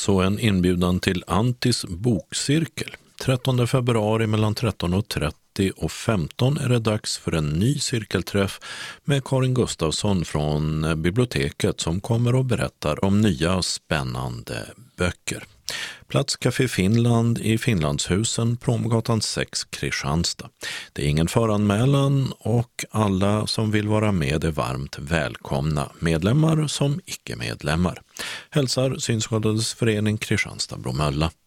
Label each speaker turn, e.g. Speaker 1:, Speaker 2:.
Speaker 1: så en inbjudan till Antis bokcirkel. 13 februari mellan 13.30 och 15 är det dags för en ny cirkelträff med Karin Gustafsson från biblioteket som kommer och berättar om nya spännande böcker. Plats Café Finland i Finlandshusen, Promgatan 6, Kristianstad. Det är ingen föranmälan och alla som vill vara med är varmt välkomna, medlemmar som icke-medlemmar. Hälsar Synskadades förening Kristianstad Bromölla.